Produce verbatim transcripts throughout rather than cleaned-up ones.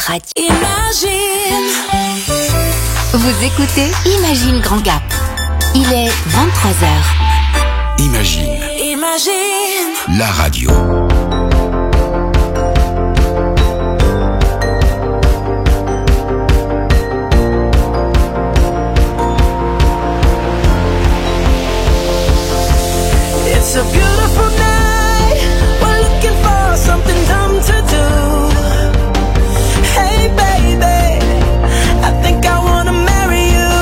radio. Imagine. Vous écoutez Imagine Grand Gap. Il est vingt-trois heures. Imagine. Imagine. La radio. It's a beautiful night. We're looking for something dumb to do. Hey baby, I think I wanna marry you.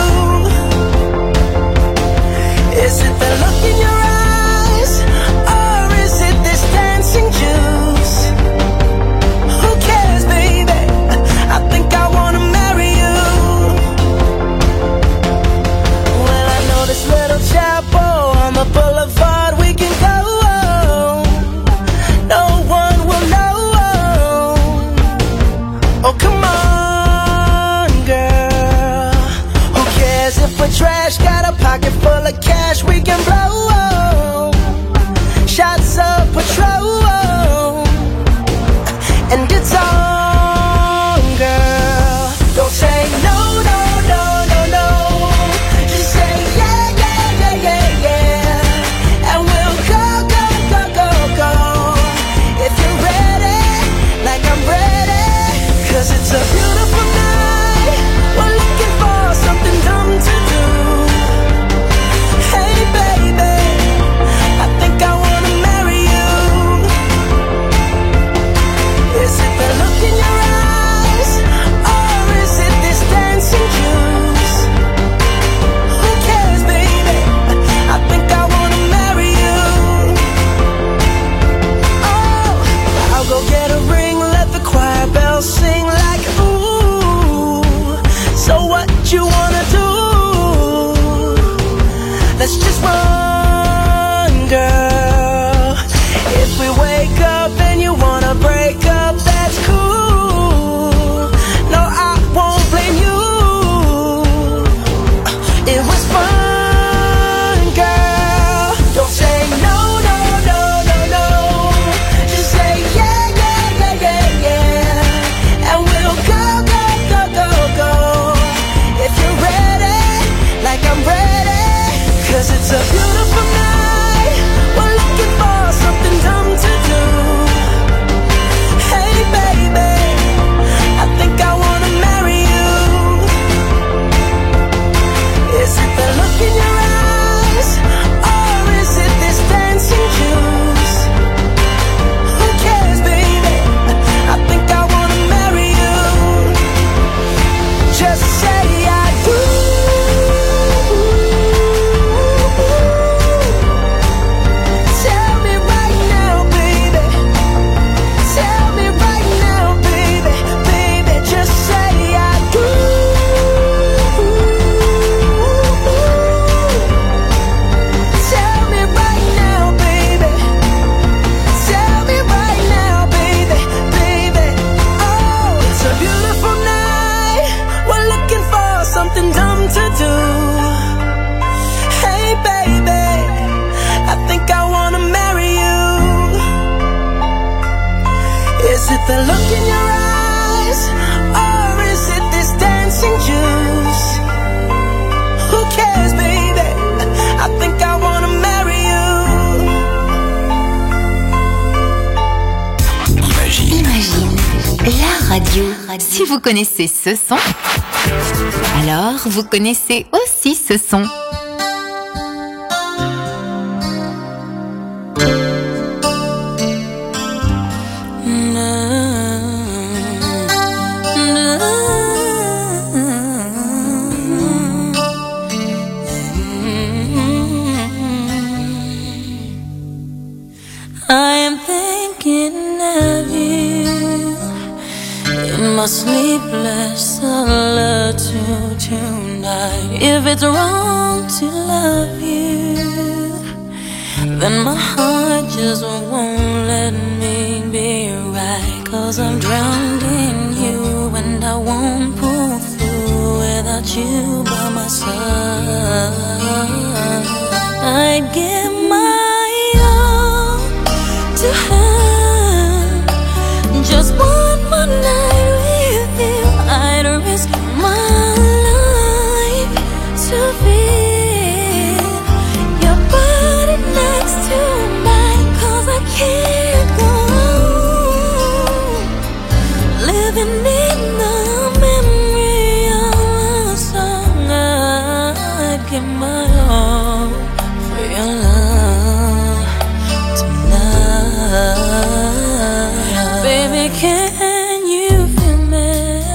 Is it the look in your eyes, or is it this dancing juice? Who cares, baby? I think I wanna marry you. Well, I know this little chapel on the boulevard. We can go. No one will know. Oh, come on, girl. Who cares if we're trash? Got a pocket full of cash we can blow. Shots of Patrol. And it's on, girl. Don't say no, no, no, no, no. Just say yeah, yeah, yeah, yeah, yeah. And we'll go, go, go, go, go. If you're ready, like I'm ready. Cause it's a beautiful night. We're looking for something dumb to do. Hey baby, I think I wanna marry you. Is it the look in your eyes, or is it this dancing juice? Who cares, baby? I think I wanna marry you. Oh, I'll go get a ring, let the choir bells sing like ooh. So what you wanna do? Let's just run, girl. If we wake up and you wanna break up, that's cool. No, I won't blame you. It was fun, girl. Don't say no, no, no, no, no. Just say yeah, yeah, yeah, yeah, yeah. And we'll go, go, go, go, go. If you're ready, like I'm ready. Cause it's a beautiful night. We're looking for something dumb to do. Hey baby, I think I wanna marry you. Is it the look in your eyes, or is it this dancing juice? Who cares, baby? I think I wanna marry you. Just say I do. Tell me right now, baby. Tell me right now, baby. Baby, just say I do. Tell me right now, baby. Tell me right now, baby. Baby, oh, it's a beautiful night. We're looking for something dumb to do. Hey baby, I think I wanna marry you. Is it the look in your eyes, or is it this dancing juice? Who cares, baby? I think I wanna marry you. Imagine. Imagine. La radio. Si vous connaissez ce son, alors vous connaissez aussi ce son. I am thinking of you in my sleepless solitude tonight. If it's wrong to love you, then my heart just won't let me be right. Cause I'm drowned in you, and I won't pull through without you by my side. I'd give my all to have just one more night with living in the memory of a song. I'd give my all for your love tonight. Baby, can you feel me?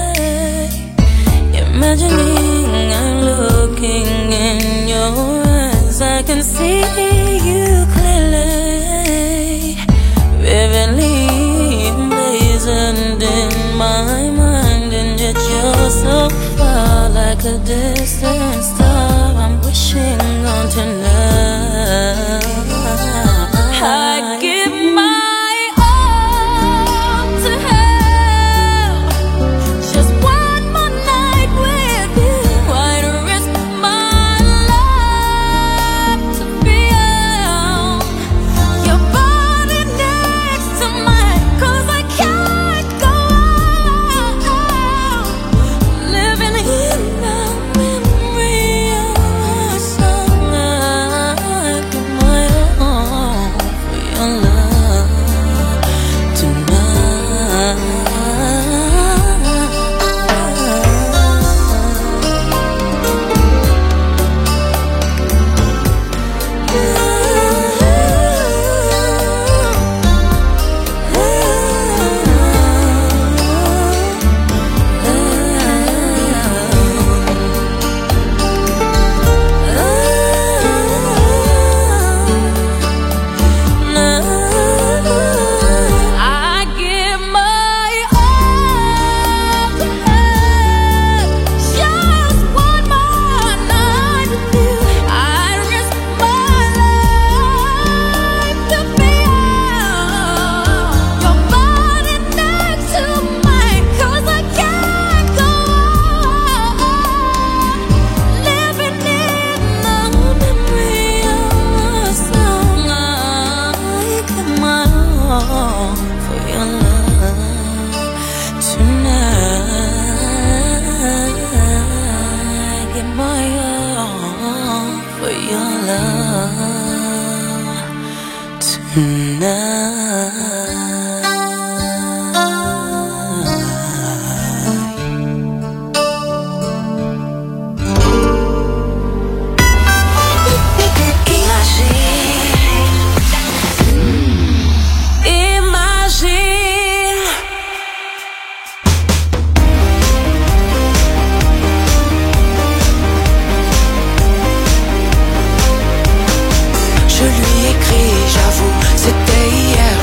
Imagining I'm looking in your eyes, I can see you clearly, vividly emblazoned in my mind, and yet you're so far, like a distant star I'm wishing on tonight. I give my all to have just one more night with you. I'd risk my life to feel your body next to mine, 'cause I can't go on living in the memory of a song. I give my all for your love tonight. I give my all to have just one more night with you. I'd risk my life to feel your body next to mine, 'cause I can't go on living in the memory of a song. I give my all for your love tonight. I give my all for your love tonight. Imagine, Je lui écris, j'avoue, c'était hier.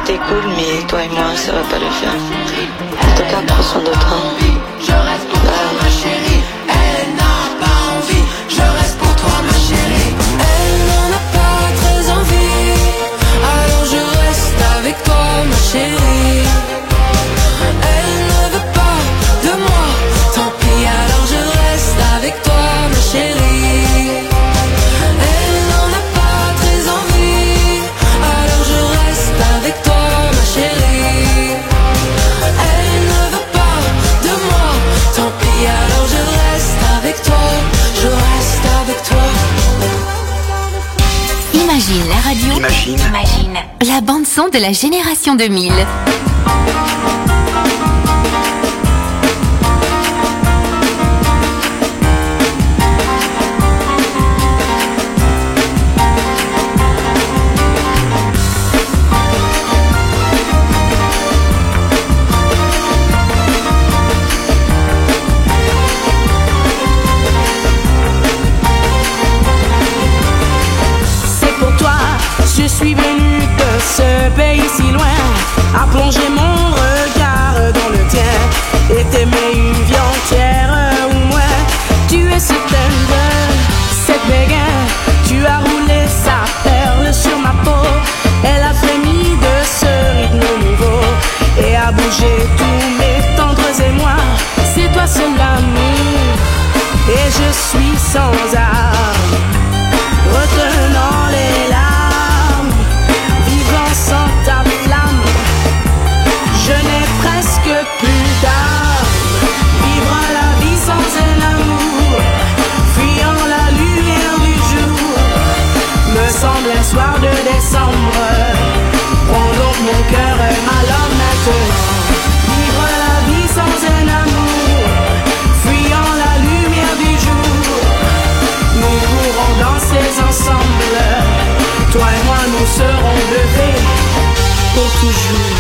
t'es cool, mais toi et moi, ça va pas le faire. En tout cas, prends soin de toi. Je reste pour toi, ma chérie. Elle n'a pas envie. Je reste pour toi, ma chérie. Elle n'en a pas très envie. Alors je reste avec toi, ma chérie. Elle ne veut pas de moi. Tant pis, alors je reste avec toi, ma chérie. Elle n'en a pas très envie. Alors je reste avec toi, ma chérie. Elle ne veut pas de moi. Tant pis, alors je reste avec toi. Je reste avec toi. Imagine la radio. Imagine. Imagine. La bande son de la génération deux mille. Je suis venu de ce pays si loin, à plonger mon regard dans le tien, et t'aimer une vie entière ou moins. Tu es certaine de cette béguin, tu as roulé sa perle sur ma peau. Elle a frémi de ce rythme nouveau, et a bougé tous mes tendres émois. C'est toi seul l'amour, et je suis sans armes, retenant les larmes. Sans ta flamme, je n'ai presque plus d'âme. Vivre la vie sans un amour, fuyant la lumière du jour, me semble un soir de décembre. Prends donc mon cœur et ma langue maintenant. Vivre la vie sans un amour, fuyant la lumière du jour, nous pourrons danser ensemble. Toi et moi nous serons levés pour toujours.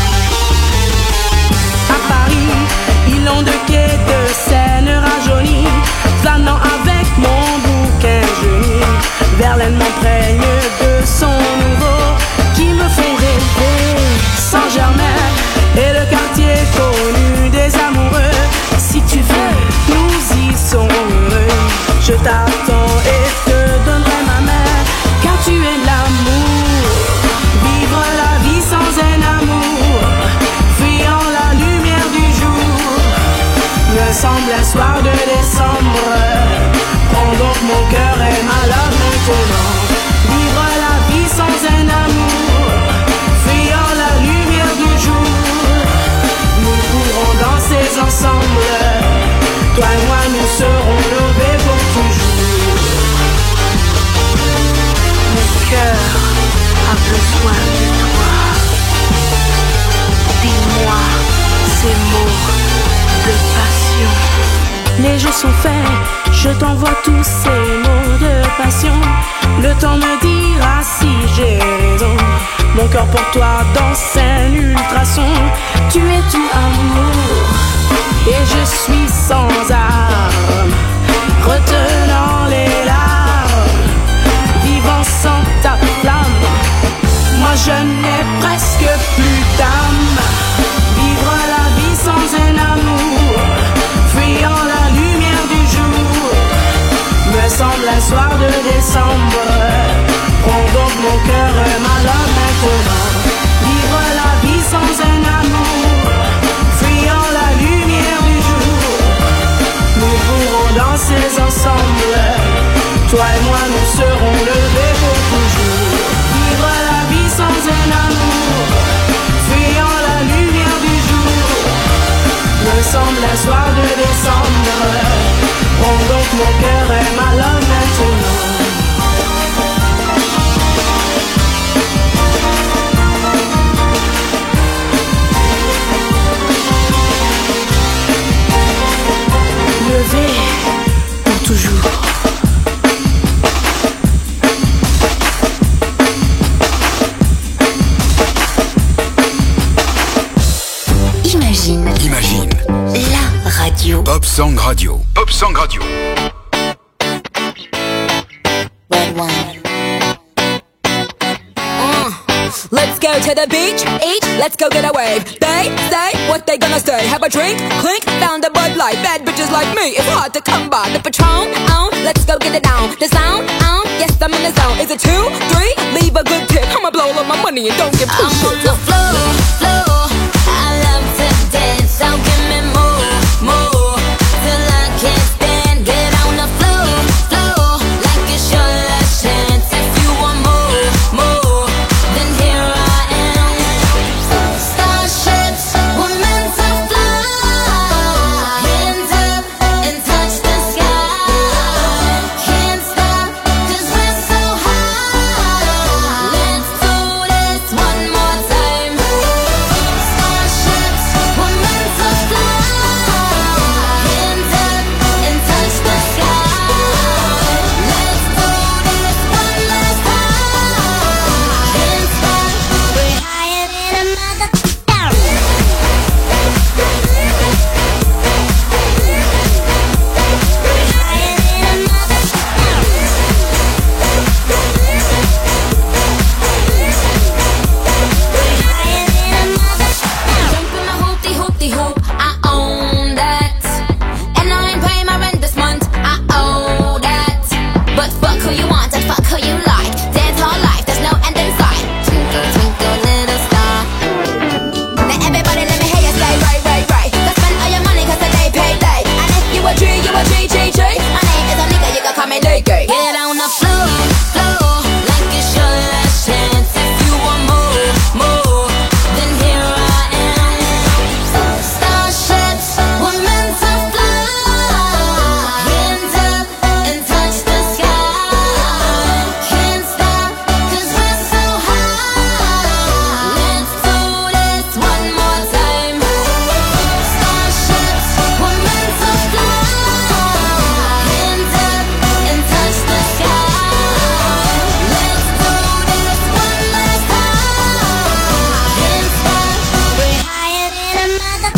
À Paris, ils ont de quai de Seine rajeunie, flânant avec mon bouquin jauni. Verlaine m'emprègne de son nouveau, qui me font rêver. Saint-Germain et le quartier connu des amoureux. Si tu veux, nous y sommes heureux. Je t'attends et te donnerai ma main, car tu es l'amour. Vivre la vie sans un amour, fuyant la lumière du jour, me semble un soir de décembre. Prends donc mon cœur et ma love maintenant. Vivre la vie sans un amour, fuyant la lumière du jour, nous pourrons danser ensemble. Toi et moi nous serons levés pour toujours. Mon cœur a besoin de toi. Dis-moi ces mots de passion. Les jours sont faits, je t'envoie tous ces mots de passion. Le temps me dira si j'ai raison. Mon cœur pour toi danse un ultrason. Tu es tout amour et je suis sans armes, retenant les larmes, vivant sans ta flamme. Moi je n'ai presque plus d'âme. Vivre la vie sans un amour, fuyant la lumière du jour, me semble un soir de décembre. Prends donc mon cœur et ma langue maintenant. Vivre la vie sans un amour, fuyant la lumière du jour, nous pourrons danser ensemble. Toi et moi nous serons levés pour toujours. Vivre la vie sans un amour, fuyant la lumière du jour, me semble un soir de décembre. Prends donc mon cœur et ma langue maintenant. Levé pour toujours. Imagine. Imagine. La radio. Pop Song Radio. Pop Song Radio. Red one. Uh, let's go to the beach, eat, let's go get a wave. They say what they gonna say. Have a drink, clink, found a Bud Light. Bad bitches like me, it's hard to come by. The Patron, on, let's go get it down. The sound, on, yes I'm in the zone. Is it two, three? Leave a good tip. I'ma blow all my money and don't give two I'm shit. on the floor, floor. I love to dance, so give me more, more. Till I can't stand. Get on the floor, floor. Like it's your last chance. If you want more, more, then here I am. Starships were meant to fly. Hands up and touch the sky. Can't stop 'cause we're so high. Let's do this one more time. Starships were meant to fly. Hands up and touch the sky. Let's do this one last time. Can't stop. We're higher than a mother. Jump in my hoopty hoopty hoop, I own that. And I ain't paying my rent this month, I owe that. But fuck who you want and fuck who you like. Dance all life, there's no end in sight. Twinkle, twinkle, little star. Now everybody let me hear you say right, right, right. Go spend all your money 'cause the day paid late. And if you a G, you a G, G, G. My name is a nigga, you can call me Nigga. Get on the floor, floor. Like it's your last chance. If you want more, more, then here I am. Starships were meant to fly. Hands up and touch the sky. Can't stop 'cause we're so high. Let's do this one more time. Starships were meant to fly. Hands up and touch the sky. Let's do this one last time. Can't stop. We're higher than a mother.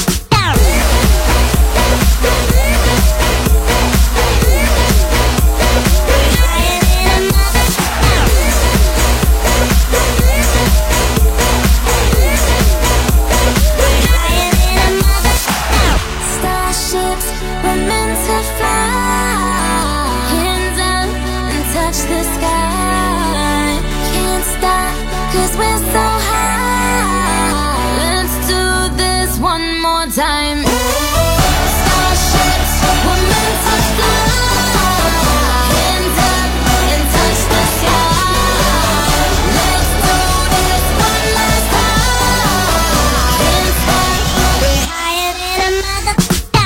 Starships were meant to fly. Hands up and touch the sky. Can't stop 'cause we're so high. Let's do this one more time. Starships were meant to fly. Hands up and touch the sky. Let's do this one last time. Can't stop. We're higher than a mother.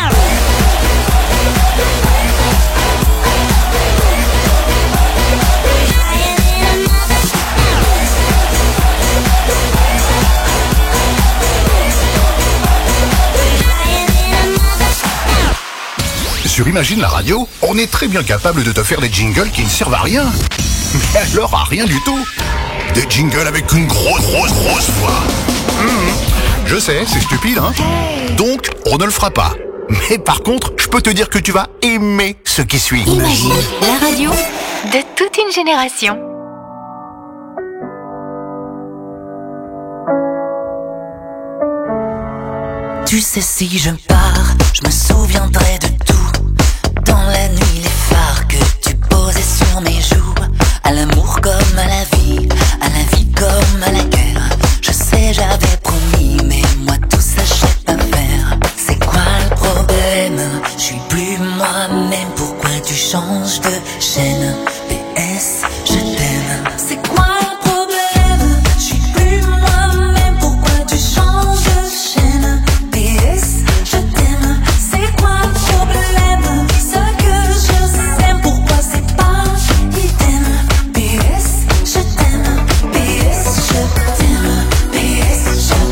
Sur Imagine la radio, on est très bien capable de te faire des jingles qui ne servent à rien. Mais alors à rien du tout. Des jingles avec une grosse, grosse, grosse voix. Mmh. Je sais, c'est stupide, hein. Donc, on ne le fera pas. Mais par contre, je peux te dire que tu vas aimer ce qui suit. Imagine la radio de toute une génération. Tu sais, si je pars, je me souviendrai de tout. Dans la nuit, les phares que tu posais sur mes joues. À l'amour comme à la vie, à la vie comme à la guerre. Je sais, j'avais promis, mais moi tout ça je sais pas faire. C'est quoi le problème? Je suis plus moi-même. Pourquoi tu changes de chaîne? P S, je t'aime. C'est quoi le problème? Je suis plus moi-même. Pourquoi tu changes de chaîne? P S, je t'aime. C'est quoi le problème? Ce que je sais, pourquoi c'est pas idem? P S, je t'aime. P S, je t'aime. P S, je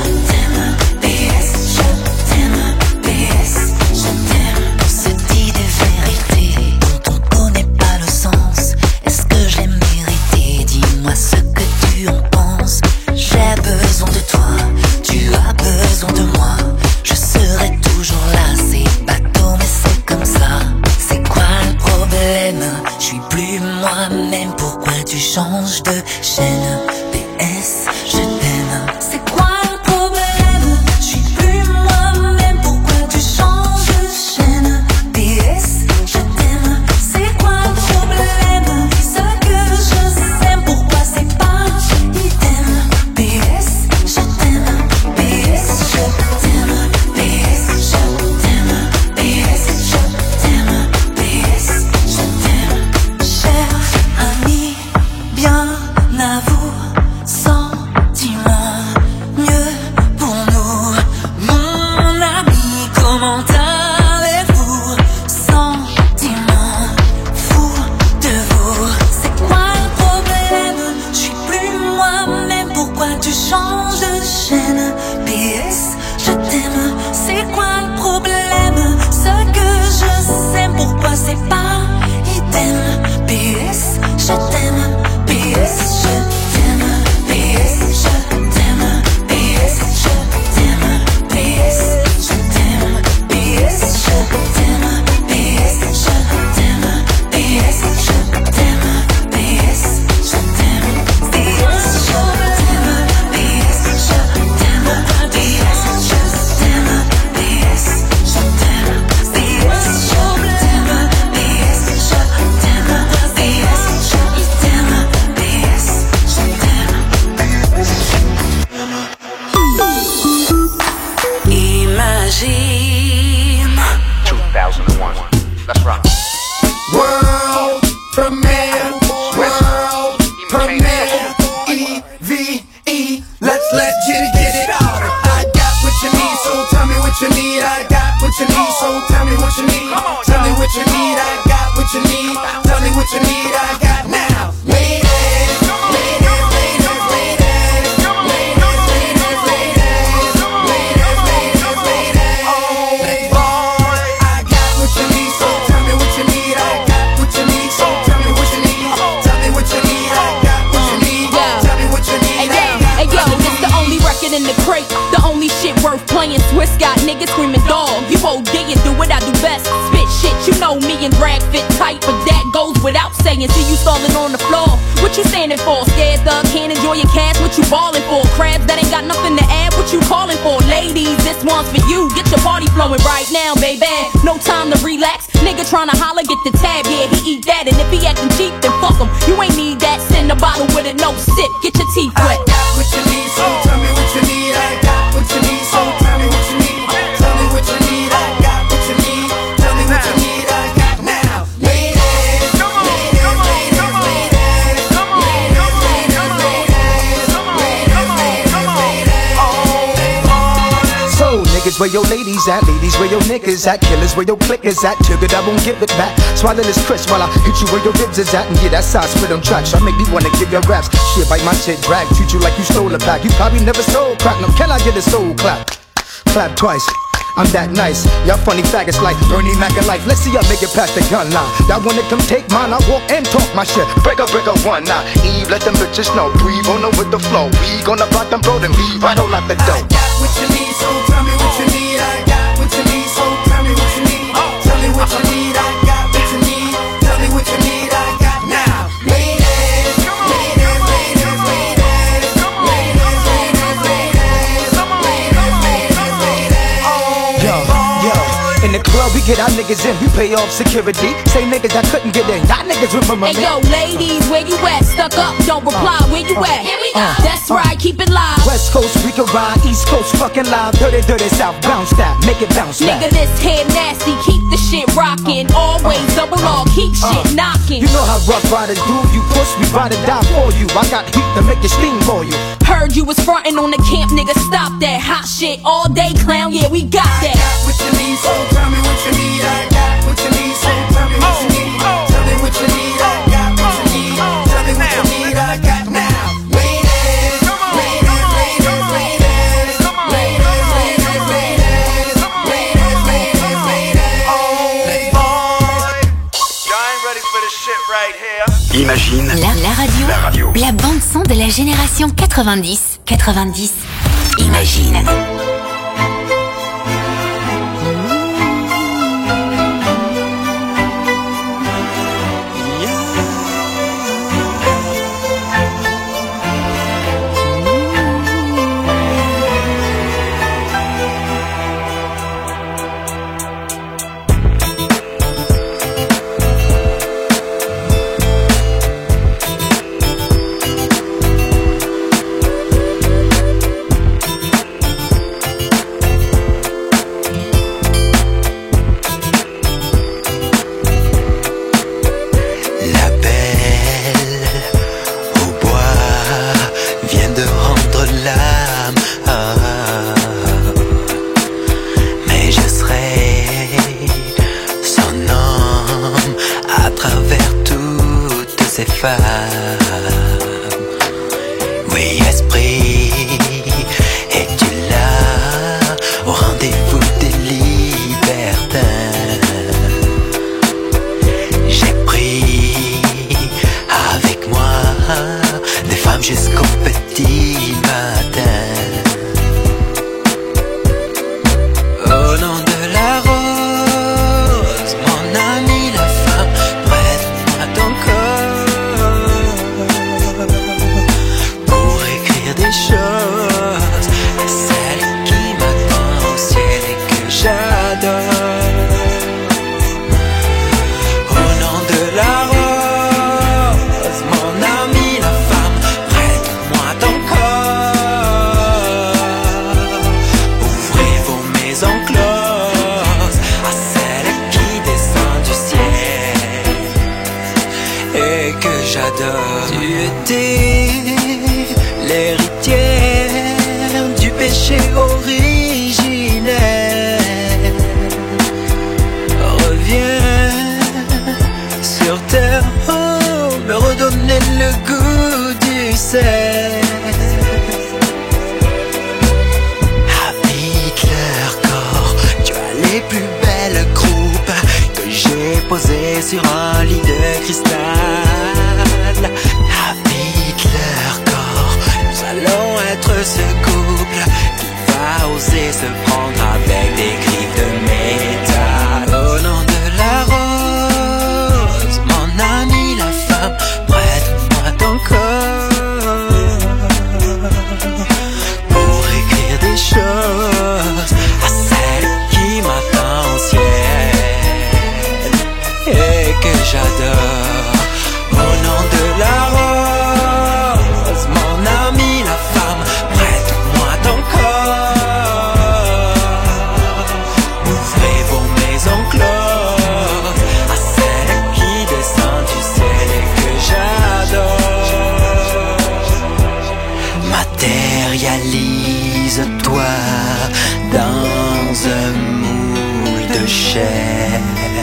Let's rock. World premiere, world premiere, E V E. Let's let's get it, get it out. I got what you need, so tell me what you need. I got what you need, so tell me what you need. Tell me what you need. I got what you need. Tell me what you need. I got now. Ladies, ladies, ladies, ladies, ladies, ladies, ladies, ladies, ladies, ladies. Oh boy, I got what you need, so tell me what you need. I got what you need, so tell me what you need. Tell me what you need. I got what you need. Tell me what you need. Hey yo, this the only record in the crate, the only shit worth playing. Swiss got niggas screaming dog. You O D and do what I do best. Spit shit, you know me and drag fit tight, but that goes without saying. See you stalling on the floor. What you standing for? Scared thug can't enjoy your cash. What you ballin' for? Crabs that ain't got nothing to add. What you calling for? Ladies, this one's for you. Get your party flowing right now, baby. No time to relax. Nigga tryna holler, get the tab. Yeah, he eat that, and if he acting cheap, then fuck him. You ain't need that. Send a bottle with it, no sip. Get your teeth wet. I got what you need, so tell me what you need. I got what you need, so tell me what you need. Tell me what you need. I got what you need. Tell me what you need. I got now. Ladies, ladies, ladies, ladies, ladies, ladies, ladies, ladies, ladies. So niggas, where your ladies at? Ladies, where your niggas at? Killers, where your clickers at? Triggered, I won't give it back. Swallow this crisp while I hit you where your ribs is at. And yeah, that side spit on tracks. I make me wanna give your raps. Shit, bite my shit, drag. Treat you like you stole a pack. You probably never stole crack. No, can I get a soul clap? Clap twice. I'm that nice. Y'all funny faggots like Bernie Mac and life. Let's see y'all make it past the gun line. Y'all wanna come take mine? I walk and talk my shit. Break up, break up one now. Eve, let them bitches know. Breathe on them with the flow. We gonna block them road and leave right on out the door. I got what you need, so tell me what you need. I got what you need, so tell me what you need. Tell me what you need. I got what you need. Tell me what you need. I got now. Ladies, ladies, ladies, ladies, ladies, ladies, ladies, ladies, ladies, ladies. Yo, yo, in the club we get our niggas in, we pay off security. Say niggas that couldn't get in, y'all niggas remember me. Hey yo, ladies, where you at? Stuck up, don't reply, where you at? Here we go. Uh, That's uh, right, keep it live. West Coast, we can ride, East Coast, fucking live. Dirty, dirty South, bounce that, make it bounce back. Nigga, this head nasty, keep the shit rockin'. Always double R, keep uh, shit knockin'. You know how rough riders do, you push, we ride or die for you. I got heat to make it steam for you. Heard you was frontin' on the camp, nigga, stop that. Hot shit all day, clown, yeah, we got that. I got what you need, so tell me what you need. I got what you need, so tell me what you need. Tell me what you need. I got what you need. Tell me what you need. I got now. Ladies, ladies, ladies, ladies, ladies, ladies, ladies, ladies, ladies. Oh boy, y'all ain't ready for this shit right here. Imagine la, la radio, la radio, la bande son de la génération quatre-vingt-dix. quatre-vingt-dix. Imagine. Oui, esprit, es-tu là au rendez-vous des libertins? J'ai pris avec moi des femmes jusqu'au petit matin. Au nom de la rose, mon ami la femme, prête-moi ton corps pour écrire des choses à celle qui m'attend au ciel et que j'adore. Au nom de la rose, mon ami la femme, prête-moi ton corps. Ouvrez vos maisons closes à celle qui descend du j'adore. Tu étais l'héritière du péché originel. Reviens sur terre, oh, me redonner le goût du sel. Avec leur corps, tu as les plus belles groupes que j'ai posées sur un lit de cristal. Avec leur corps, nous allons être ce couple qui va oser se prendre avec des griffes de métal. Au nom de la rose, mon ami la femme, prête-moi ton corps pour écrire des choses à celle qui m'attend au ciel et que j'adore. Au nom de la rose, mon ami la femme, prête-moi ton corps. Ouvrez vos maisons closes à celle qui descend du ciel et que j'adore. Matérialise-toi dans un moule de chair.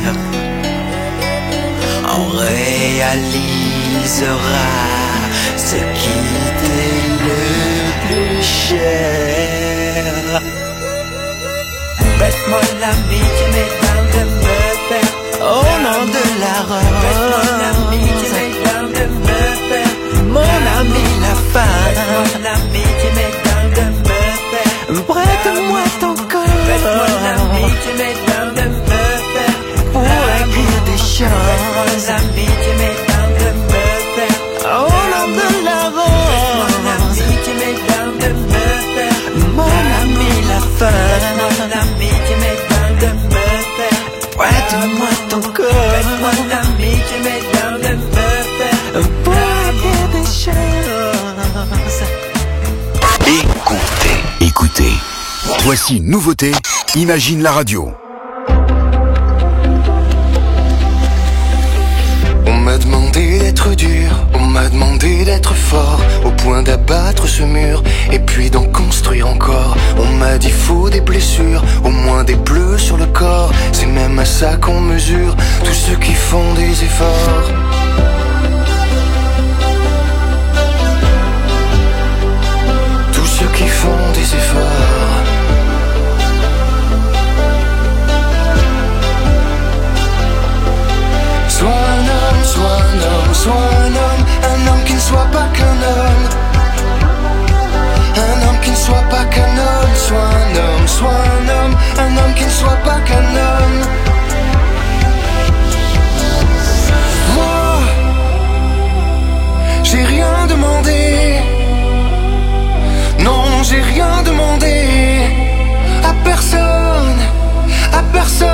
On réalisera ce qui t'est le plus cher. Prête-moi l'amitié, mesdames, de me faire. Au nom de la rose, prête-moi l'amitié, mesdames, de me faire. Mon ami la femme, prête-moi l'amitié, mesdames, de me faire. Prête-moi ton corps, prête-moi l'amitié, mesdames, de me faire. Pour écrire des choses, prête-moi l'amitié, mesdames, de me faire. Au nom de la rose, prête-moi l'amitié, mesdames, de me faire. Mon ami la femme, prête-moi l'amitié, mesdames, de me faire. Prête-moi ton corps, prête-moi l'amitié, mesdames, de me faire. Pour écrire des choses. Écoutez, écoutez. Voici une nouveauté, Imagine la radio. On m'a demandé d'être dur, on m'a demandé d'être fort, au point d'abattre ce mur, et puis d'en construire encore. On m'a dit faut des blessures, au moins des bleus sur le corps. C'est même à ça qu'on mesure tous ceux qui font des efforts. Tous ceux qui font des efforts. Sois un homme, sois un homme, sois un homme, un homme qui ne soit pas qu'un homme. Un homme qui ne soit pas qu'un homme, sois un homme, sois un homme, un homme qui ne soit pas qu'un homme. Moi, j'ai rien demandé. Non, j'ai rien demandé à personne, à personne.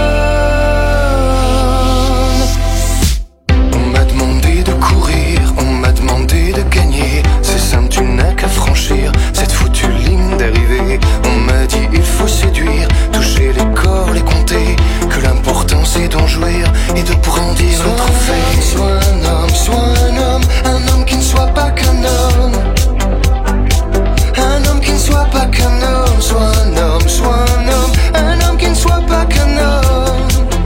On m'a demandé de courir, on m'a demandé de gagner. C'est simple, tu n'as qu'à franchir cette foutue ligne d'arrivée. On m'a dit il faut séduire, toucher les corps, les compter, que l'important c'est d'en jouir et de brandir le trophée. Sois un homme, sois un homme, un homme qui ne soit pas qu'un homme. Un homme qui ne soit pas qu'un homme, sois un homme, sois un homme, un homme qui ne soit pas qu'un homme.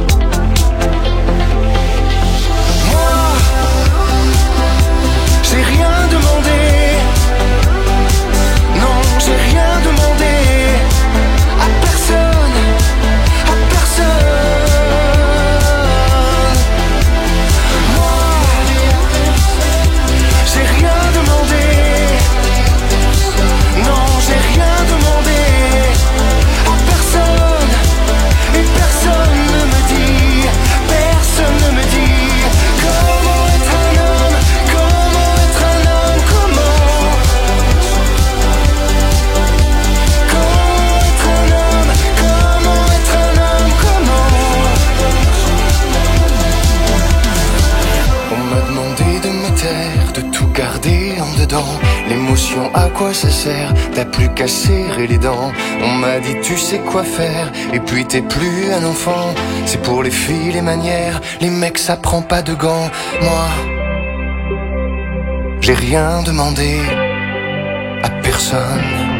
Moi, j'ai rien demandé. Non, j'ai rien demandé à personne, à personne. Moi, j'ai rien demandé. Non, j'ai rien demandé à personne. Et personne ne me dit, personne ne me dit comment être un homme, comment être un homme, comment. Comment être un homme, comment être un homme, comment. On m'a demandé de me taire, de tout garder en dedans. L'émotion, à quoi ça sert? T'as plus qu'à serrer les dents. On m'a dit tu sais quoi faire, et puis t'es plus un enfant. C'est pour les filles les manières, les mecs ça prend pas de gants. Moi, j'ai rien demandé à personne.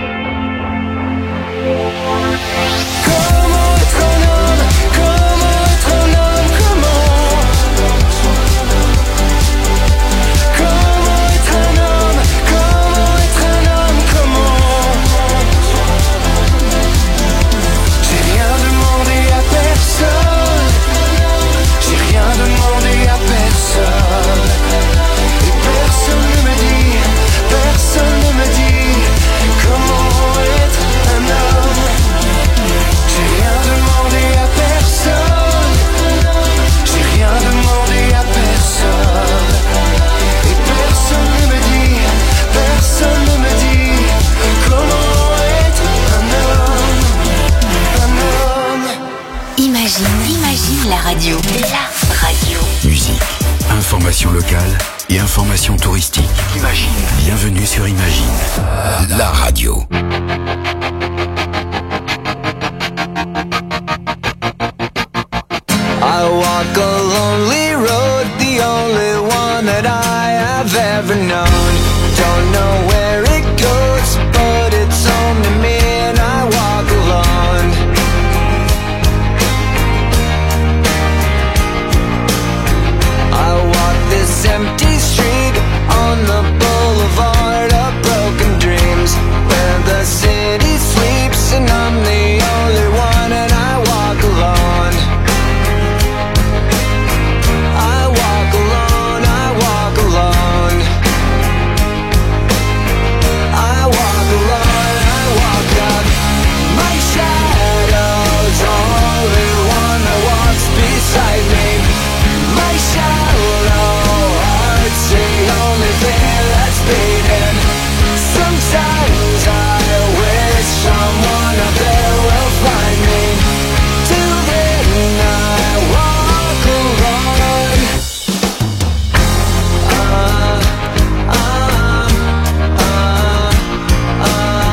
Comment être un homme? Comment être un homme? Comment? Comment être un homme? Comment être un homme? Comment? J'ai rien demandé à personne. J'ai rien demandé à personne. Et personne ne me dit, personne ne me dit comment être un homme. J'ai rien demandé à personne. J'ai rien demandé à personne. Et personne ne me dit, personne ne me dit comment être un homme. Un homme. Imagine, imagine la radio. La radio. Musique, information locale et information touristique. Imagine. Bienvenue sur Imagine, la radio. I walk a lonely road, the only one that I have ever known. Don't know where it goes, but it's home to me and I walk alone. I walk this empty street on the boulevard of broken dreams, where the city sleeps and I'm the only one and I walk alone. I walk alone, I walk alone. I walk alone, I walk up. My shadow's only one that walks beside me. My shallow heart's the only thing that's beating. Sometimes I wish someone up there will find me. Till then I walk alone. Uh, uh, uh, uh,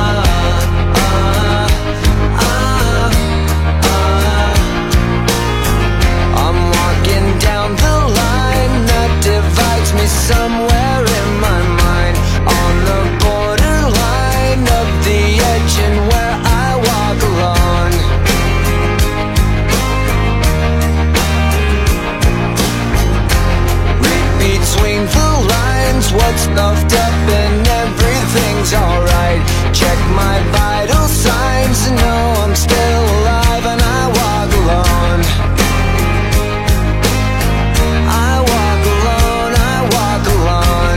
uh, uh. I'm walking down the line that divides me somewhere in my mind, on the borderline of the edge and where I walk alone. Read between the lines what's puffed up and everything's alright. Check my vital signs and know I'm still alive and I walk alone. I walk alone, I walk alone.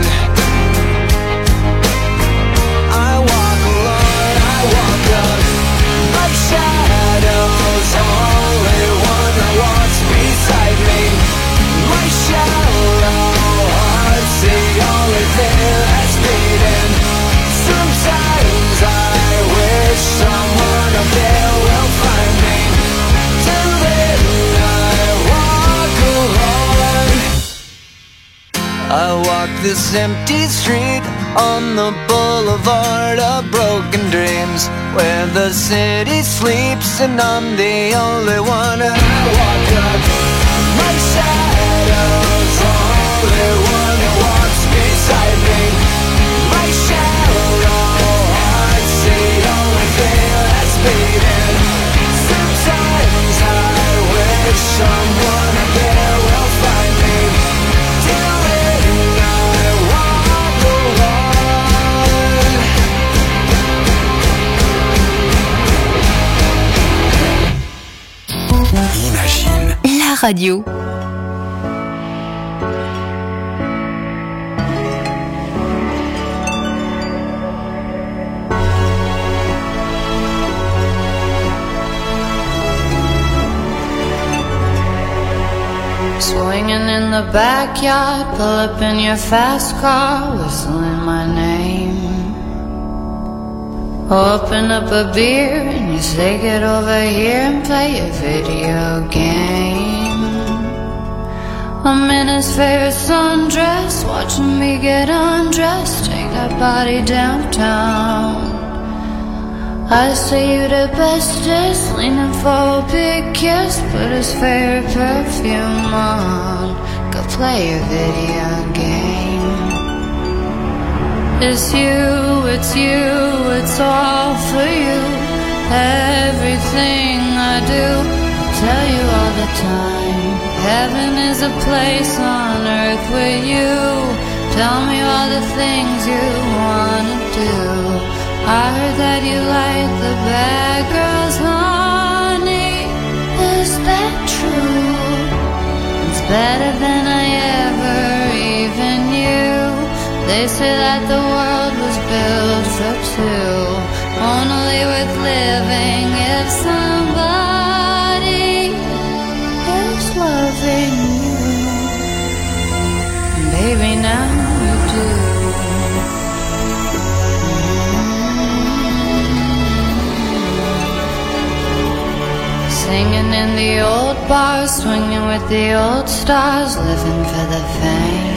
I walk alone, I walk up. My shadow's only one that walks beside me. My shallow heart's the only thing that's beating. Sometimes I wish someone up there will find me. Till then I walk alone. I walk this empty street on the boulevard of broken dreams, where the city sleeps and I'm the only one and I walk up. My shadow's only one that walks beside me. My shallow heart's the only thing that's beating. Sometimes I wish someone up there will find me. Till then I walk alone. Imagine, La radio. Swinging in the backyard, pull up in your fast car, whistling my name. Open up a beer and you say get over here and play a video game. I'm in his favorite sundress, watching me get undressed, take that body downtown. I say you the bestest, leaning for a big kiss, put his favorite perfume on, go play a video game. It's you, it's you, it's all for you. Everything I do, I tell you all the time. Heaven is a place on earth with you. Tell me all the things you wanna do. I heard that you like the bad girls, honey. Is that true? It's better than I ever even knew. They say that the world was built for two, only worth living if somebody is loving you. Baby, now you do. Singing in the old bars, swinging with the old stars, living for the fame.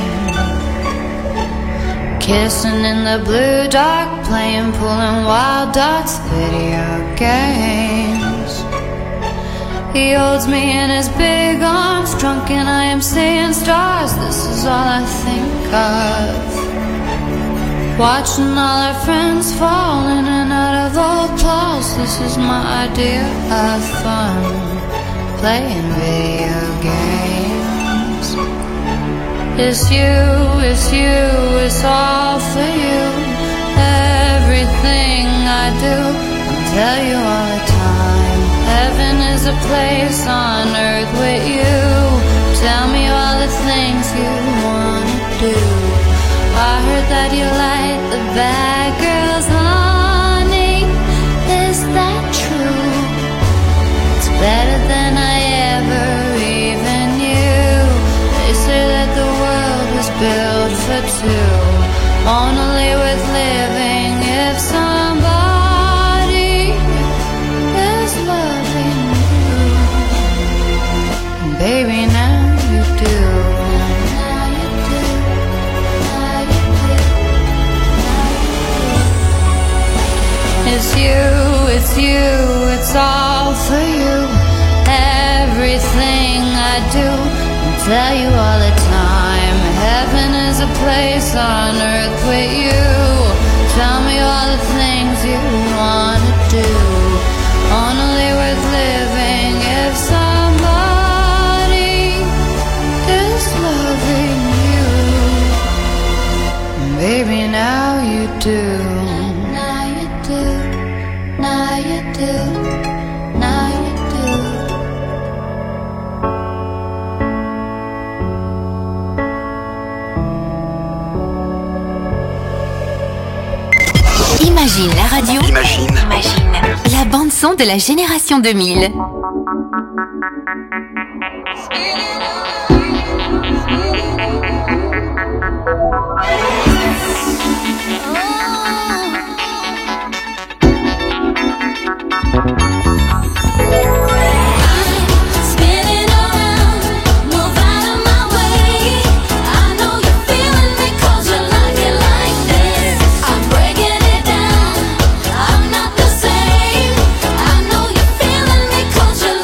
Kissing in the blue dark, playing, pulling wild dots, video games. He holds me in his big arms, drunk and I am seeing stars. This is all I think of. Watching all our friends fall in and out of old clothes. This is my idea of fun, playing video games. It's you, it's you, it's all for you. Everything I do, I'll tell you all the time. Heaven is a place on earth with you. Tell me all the things you wanna do. I heard that you like the bad girls, honey. Is that true? It's better than I ever even knew. They say that the world was built for two, only worth living if somebody is loving you. Baby, now you do. Now you do. Now you do. Now you do. It's you, it's you, it's all for you. Everything I do, I tell you all the time. Heaven is a place on earth with you. Tell me all the things you wanna do, only worth living if somebody is loving you. Baby, now you do. Now you do. Now you do. Now you do. Imagine la radio. Imagine. Imagine. La bande son de la génération deux mille. Cause you're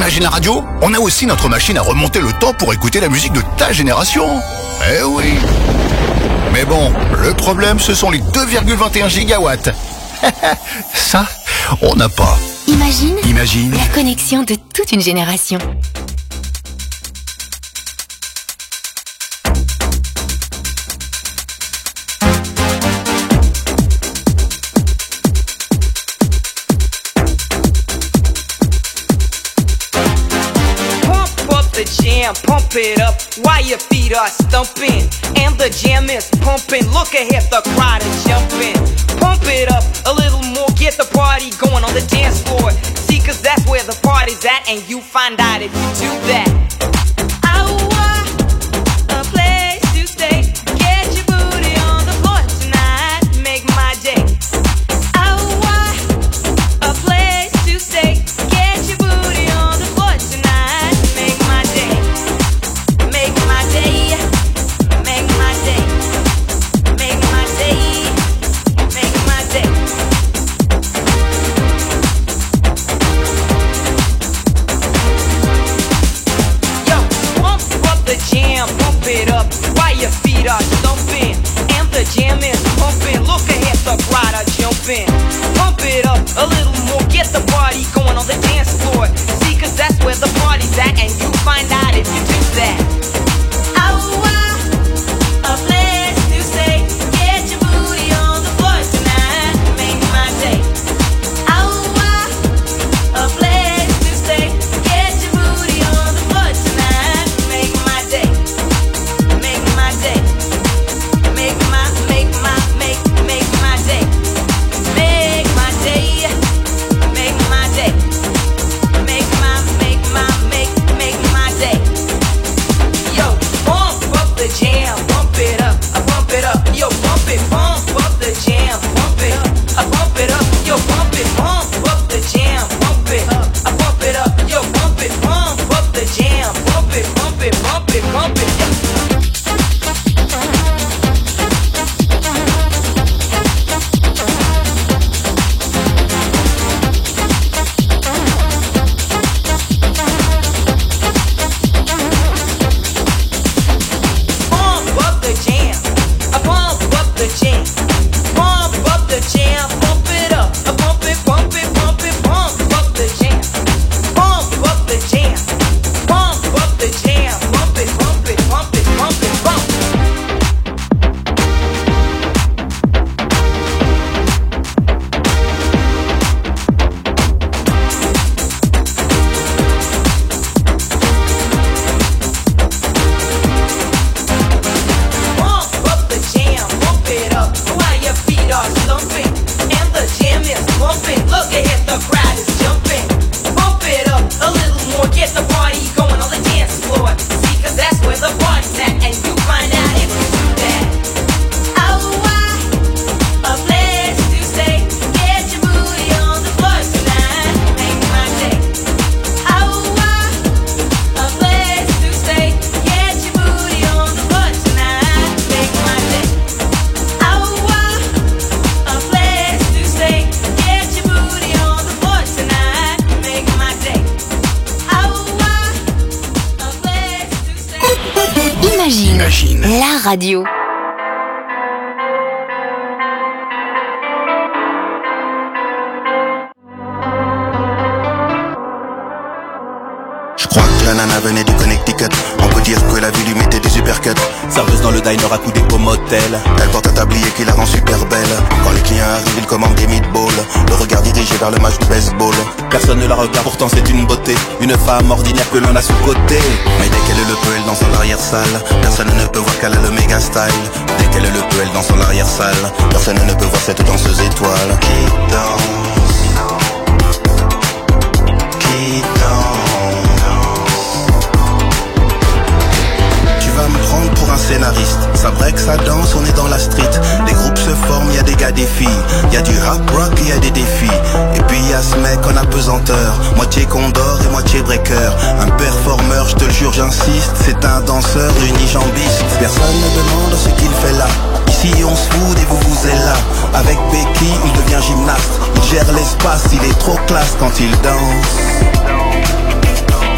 Imagine la radio, on a aussi notre machine à remonter le temps pour écouter la musique de ta génération. Eh oui. Mais bon, le problème, ce sont les deux virgule vingt et un gigawatts. Ça, on n'a pas. Imagine, Imagine la connexion de toute une génération. Jam, pump it up while your feet are stumping. And the jam is pumping. Look ahead, the crowd is jumping. Pump it up a little more, get the party going on the dance floor. See, cause that's where the party's at, and you find out if you do that. I want a place to stay. Get your booty on the floor tonight, make my day. I want a place to stay. Get your booty on the floor tonight, make my day. Make my day, make my day, make my day, make my day. Yo, pump up the jam, pump it up while your feet are thumping. And the jam is pumping, look ahead, the crowd are jumping. Pump it up a little more, get the party going on the dance floor. See, cause that's where the party's at, and you find out if you do that. I want a place to stay. Get your booty on the floor tonight, make my day. I want a place to stay. Get your booty on the floor tonight, make my day. Make my day. Make my, make my, make, make my day. Make my day. Make my day. Make my, make my, make, make my day. Yo, pump up the jam, pump it up, I pump it up. Yo, pump it, pump up the jam, pump it up, I pump it up. Yo, pump it, pump up the jam, pump it up, I pump it up. Yo, pump it, pump up the jam, pump it, pump it, pump it, pump it. Yeah. Pump up the jam, I pump up the jam, pump up the jam, pump it up, I pump it, pump it, pump it, pump up the jam, pump up the jam, pump up the jam, pump it, pump it, pump it, pump it, pump. Pump up the jam, pump it up while your feet are thumping. And the jam is pumping. Look ahead, the crowd is jumping. Pump it up a little more, get the party going on the dance floor. See, cause that's where the party's at, and you find out if you do that. I want a place to stay. Get your booty on the floor tonight, make my day. I want a place to stay. Get your booty on the floor tonight, make my day. I want a place to stay. Get your booty on the floor tonight, make my day. I want a place to stay. Imagine, Imagine. la radio. Je crois que la nana venait du Connecticut. On peut dire que la vie lui mettait des uppercuts. Serveuse dans le diner à coups au motel. Elle porte un tablier qui la rend super belle. Quand les clients arrivent, ils commandent des meatballs. Le regard dirigé vers le match du baseball. Personne ne la regarde, pourtant c'est une beauté. Une femme ordinaire que l'on a sous-côté. Mais dès qu'elle le peut, elle danse dans l'arrière-salle. Personne ne peut voir qu'elle a le méga style. Dès qu'elle le peut, elle danse dans l'arrière-salle. Personne ne peut voir cette danseuse étoile. Qui danse, qui danse. Me prendre pour un scénariste, ça break, ça danse, on est dans la street. Les groupes se forment, y a des gars, des filles. Y a du rap rock, y a des défis. Et puis y a ce mec en apesanteur, moitié condor et moitié breaker. Un performeur, je te le jure, j'insiste. C'est un danseur unijambiste. Personne ne demande ce qu'il fait là. Ici on se fout et vous vous êtes là. Avec Becky, il devient gymnaste. Il gère l'espace, il est trop classe quand il danse.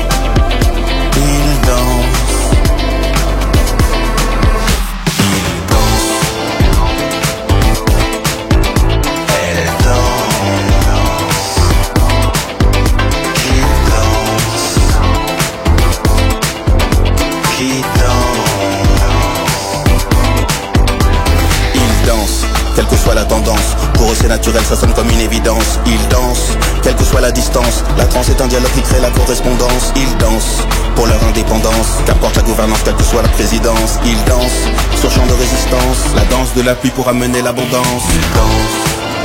soit la tendance. Pour eux c'est naturel, ça sonne comme une évidence. Ils dansent, quelle que soit la distance. La trance est un dialogue qui crée la correspondance. Ils dansent pour leur indépendance, qu'importe la gouvernance, quelle que soit la présidence. Ils dansent sur champ de résistance. La danse de la pluie pour amener l'abondance. Ils dansent.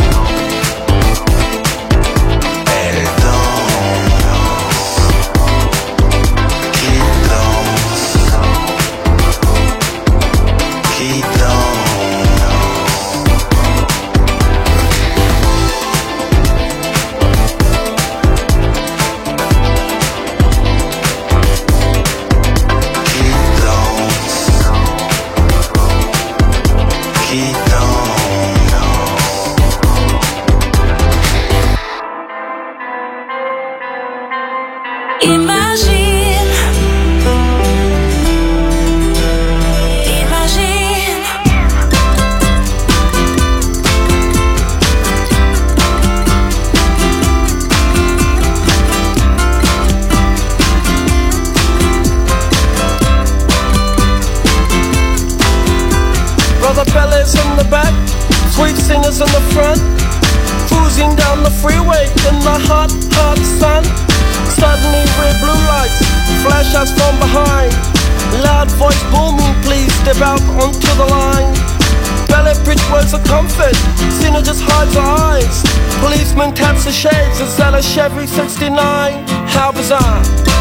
Chevy sixty-nine, how bizarre,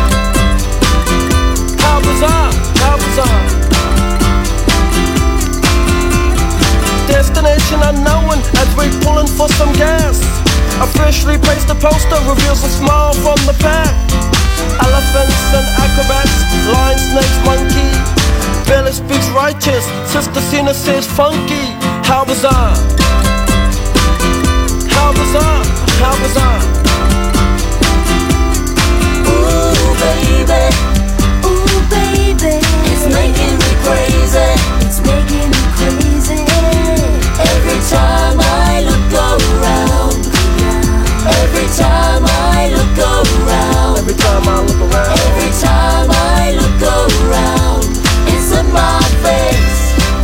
how bizarre, how bizarre. Destination unknown as we're pulling for some gas. Officially placed a poster, reveals a smile from the pack. Elephants and acrobats, lion, snakes, monkey. Billy speaks righteous, Sister Cena says funky. How bizarre, how bizarre, how bizarre. Baby, ooh baby, it's making me crazy, it's making me crazy. Every time I look around, every time I look around, every time I look around, every time I look around, it's in my face.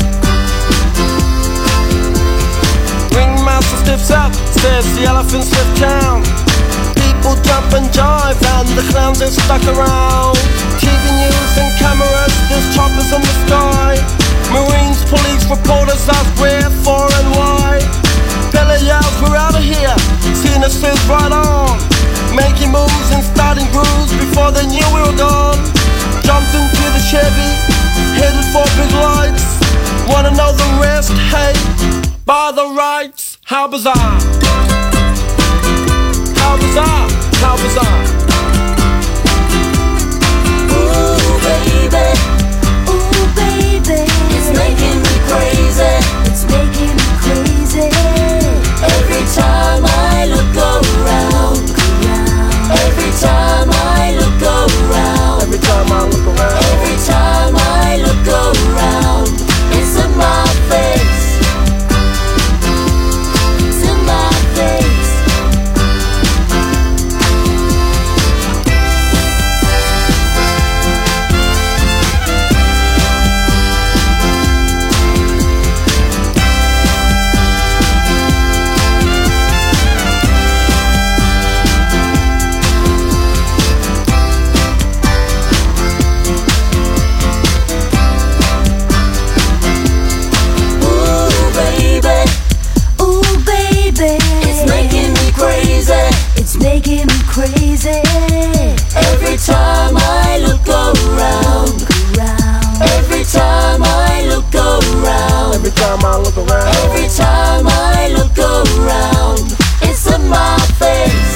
Ringmaster stiffs up, says the elephants left town. People jump and jive and the clowns are stuck around. T V news and cameras, there's choppers in the sky. Marines, police, reporters ask where, for and why. Pele yells, we're out of here. Cena says right on. Making moves and starting grooves before they knew we were gone. Jumped into the Chevy, headed for big lights. Wanna know the rest? Hey, by the rights, how bizarre. How bizarre, how bizarre. Ooh baby, ooh baby, it's making me crazy, it's making me crazy. Every time I look around, every time I look around, every time I look around, every time I look around, it's in my face, it's in my face. It's making me crazy. Every time I look around, every time I look around, every time I look around, every time I look around, it's in my face.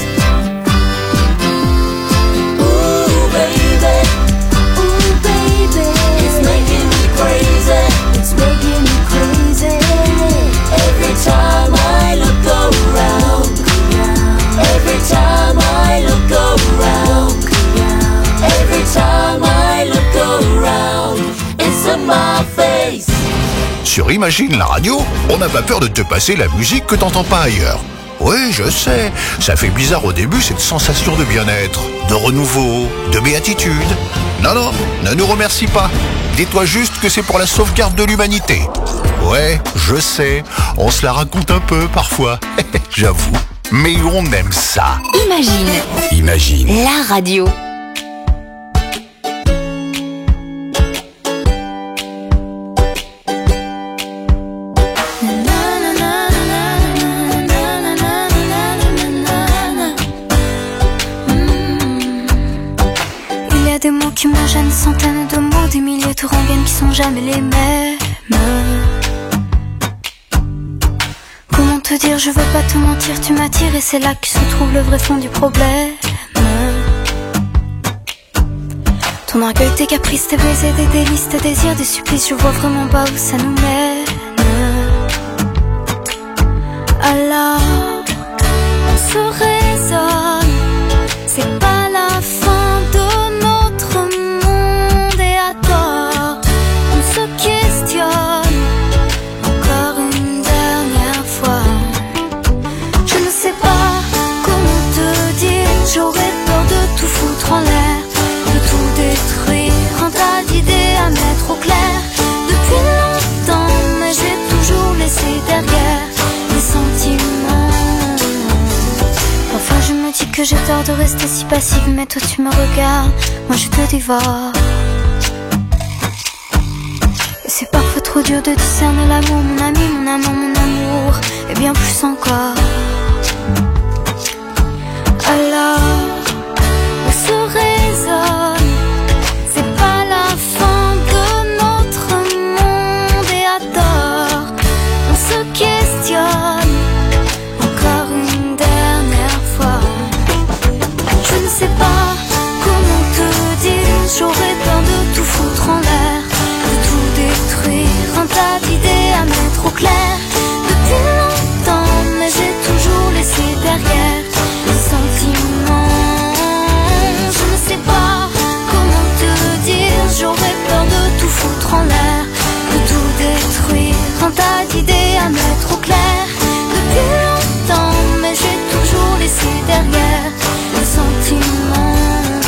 Ooh baby, ooh baby, it's making me crazy, it's making me crazy. Every time I look around, every time I look around, every time I look around, it's in my face. Sur Imagine la radio, on n'a pas peur de te passer la musique que t'entends pas ailleurs. Oui, je sais, ça fait bizarre au début cette sensation de bien-être, de renouveau, de béatitude. Non, non, ne nous remercie pas. Dis-toi juste que c'est pour la sauvegarde de l'humanité. Ouais, je sais, on se la raconte un peu parfois, j'avoue. Mais on aime ça. Imagine. Imagine. La radio. Il y a des mots qui me gênent, centaines de mots, des milliers de rengaines qui sont jamais les mêmes. Comment te dire, je veux pas te mentir, tu m'attires et c'est là que se trouve le vrai fond du problème. Ton orgueil, tes caprices, tes baisers, des délices, tes désirs, des supplices, je vois vraiment pas où ça nous mène. Alors, on se raisonne, c'est pas la fin de notre monde et à tort, on se questionne encore une dernière fois. Je ne sais pas comment te dire, j'aurais peur de tout foutre en l'air, de tout détruire, un tas d'idées à mettre au clair. Depuis longtemps, mais j'ai toujours laissé derrière les sentiments. Parfois je me dis que j'ai tort de rester si passive, mais toi tu me regardes, moi je te dévore. Et c'est parfois trop dur de discerner l'amour, mon ami, mon amant, mon amour, et bien plus encore. Alors, on se raisonne, c'est pas la fin de notre monde et à tort, on se questionne encore une dernière fois. Je ne sais pas comment te dire, j'aurais peur de tout foutre en l'air, de tout détruire, un tas d'idées à mettre au clair. Depuis longtemps, mais j'ai toujours laissé derrière les sentiments. Je ne sais pas comment te dire, j'aurais peur de tout foutre en l'air, de tout détruire, un tas d'idées à mettre au clair. Depuis longtemps, mais j'ai toujours laissé derrière les sentiments.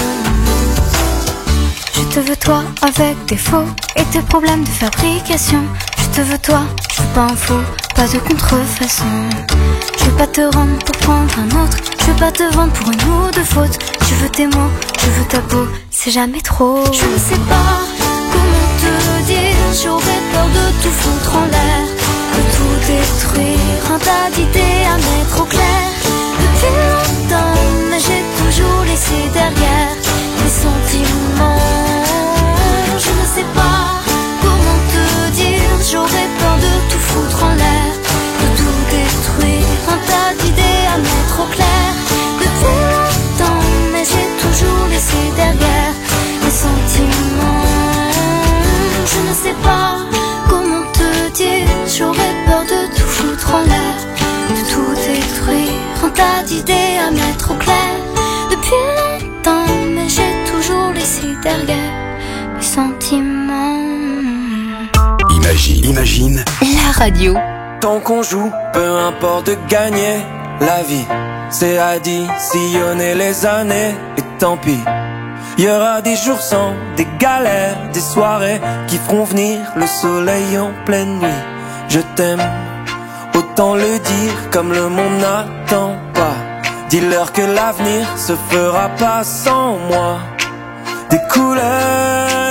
Je te veux toi avec tes faux et tes problèmes de fabrication. Je te veux toi, je veux pas un faux, pas de contrefaçon. Je veux pas te rendre pour prendre un autre, je veux pas te vendre pour une ou deux fautes. Je veux tes mots, je veux ta peau, c'est jamais trop. Je ne sais pas comment te dire, j'aurais peur de tout foutre en l'air, de tout détruire, un tas d'idées à mettre au clair. Depuis longtemps, mais j'ai toujours laissé derrière les sentiments. Je ne sais pas comment te dire, j'aurais peur de tout foutre en l'air, de tout détruire, un tas d'idées à mettre au clair. Depuis longtemps, mais j'ai toujours laissé derrière les sentiments. Je ne sais pas comment te dire, j'aurais peur de tout foutre en l'air, de tout détruire, un tas d'idées à mettre au clair. Depuis longtemps, mais j'ai toujours laissé derrière les sentiments. Imagine, imagine. La radio. Tant qu'on joue, peu importe de gagner la vie, c'est additionner les années et tant pis. Il y aura des jours sans, des galères, des soirées qui feront venir le soleil en pleine nuit. Je t'aime, autant le dire comme le monde n'attend pas. Dis-leur que l'avenir se fera pas sans moi. Des couleurs,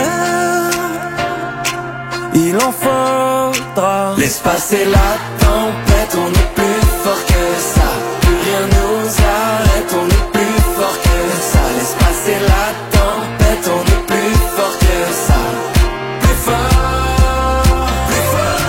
il en faudra. Laisse passer la tempête, on est plus fort que ça. Plus rien nous arrête, on est plus fort que ça. Laisse passer la tempête, on est plus fort que ça. Plus fort, plus fort.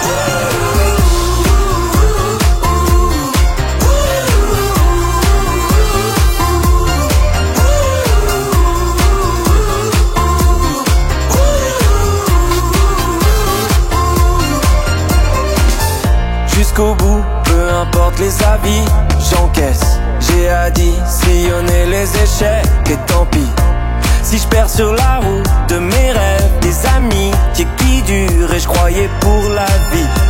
Jusqu'au bout, peu importe les avis, j'encaisse. J'ai additionné les échecs et tant pis. Si je perds sur la route de mes rêves, des amis qui, qui durent et je croyais pour la vie.